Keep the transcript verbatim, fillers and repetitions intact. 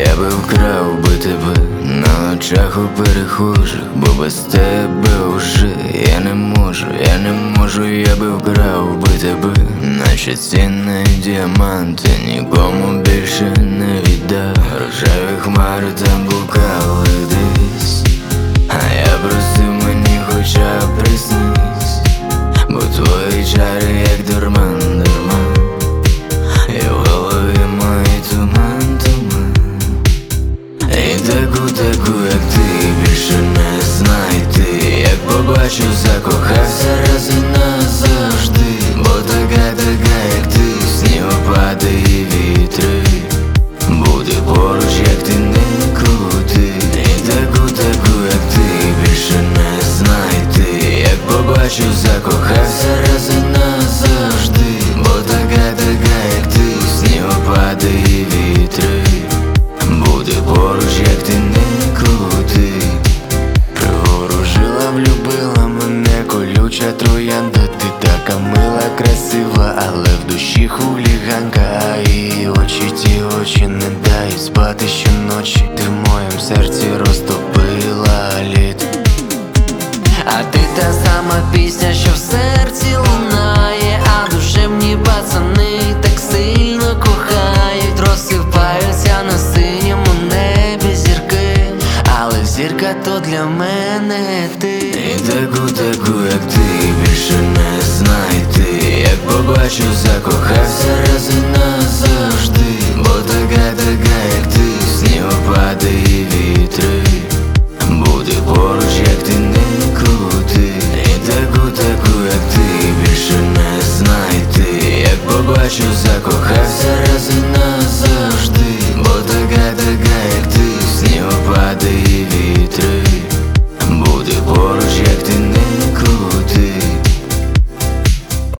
Я би вкрав би тебе на очах у перехожих, бо без тебе уже я не можу, я не можу, я би вкрав би тебе, наче цінний діамант, і нікому більше не віддав. Рожеві хмари там блукали десь, а я просив, мені хоча б приснись, бо твої чари як дурман, дурман, і в голові мої туман, туман. І таку, таку, як ти, більше не знайти. Як побачив, закохався раз і назавжди, бо така, така, як ти, сніг опаде і вітри, буде поруч, як ти не крути. І таку, таку, як ти, більше не знайти. Як побачив, закохався раз і назавжди, бо така, така, як ти, сніг опаде і вітри, буде поруч, як ти не крути. Приворожила, влюбила мене колюча троянда. Ти така мила, красива, але в душі хуліганка. А її очі, ті очі не дають спати щоночі. Ти в моєму серці розтопила лід. А ти та сама пісня, що в серці лунає, а душевні пацани так сильно кохають. Розсипаються на синьому небі зірки, але зірка то для мене ти. І таку, таку, як ти, більше не знайти. Як побачив, закохався раз і назавжди, бо така, така, як ти, сніг опаде і вітри, буде поруч, як ти не крути. І таку, таку, як ти, більше не знайти. Як побачив, закохався раз і